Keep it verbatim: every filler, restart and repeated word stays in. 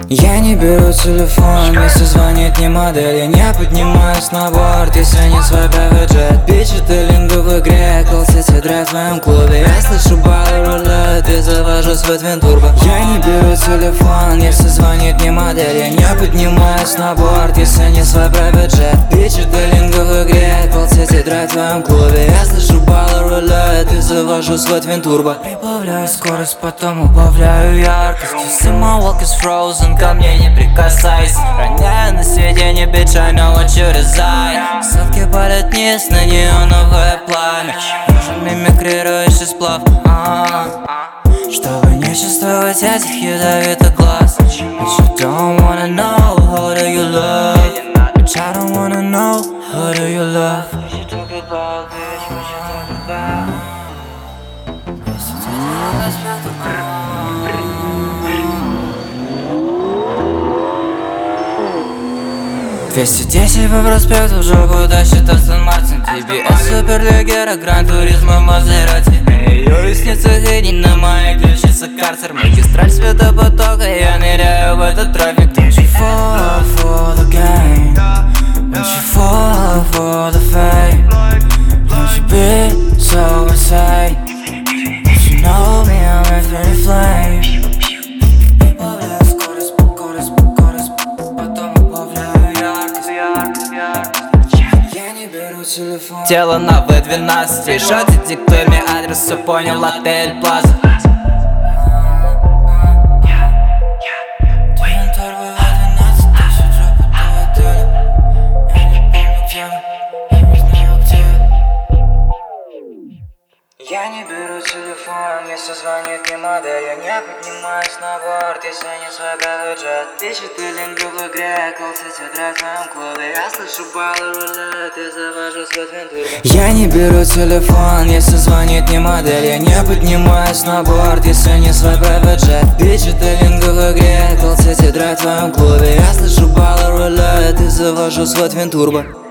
Я не беру телефон, если звонит не модель. Я не поднимаюсь на борт, если не свой private jet. Пичет и линду в игре, колл-сети драйв в моем клубе. Я слышу баллы рулет и завожу свой твин турбо. Я не беру телефон, если звонит не модель. Я не поднимаюсь на борт, если не свой private jet. Пичет и линду в игре, колл-сети драйв в твоем клубе. Я слышу баллы рулет и завожу свой твин турбо. Прибавляю скорость, потом убавляю яркость. Если my walk is frozen, ко мне не прикасайся. Роняю на сиденье, bitch, I know what you desire. Сладкий палят вниз на неоновое пламя. Нужен мимикрирующий сплав, а-а-а. Чтобы не чувствовать этих ядовитых глаз. But you don't wanna know, who do you love? Bitch, I don't wanna know, who do you love? What you talk about, bitch, what you talk about? двести десять по проспекту, в жопу тащит Астон Мартин. ти би эс, Суперлегера, Гран Туризмо, Мазерати. Ее ресницы гений, на моей ключице карцер. Магистраль светопотока, я ныряю в этот трафик. Don't you fall for the game, don't you fall for the fame. Don't you be so insane, don't you know me, I'm infinite flame. Тело на вэ двенадцать, шоти, диктуй мне адрес, все понял, отель Плаза. Я не беру телефон, если звонит не модель. Я не поднимаюсь на борт, если не свой private jet. Пишет и линду в игре, колл-сети драйв в моем клубе. Я слышу баллы рулет и завожу свой твин турбо. Я не беру телефон, если звонит не модель. Я не поднимаюсь на борт, если не свой private jet. Пишет и линду в игре, колл-сети драйв в моем клубе. Я слышу баллы рулет и завожу свой твин турбо.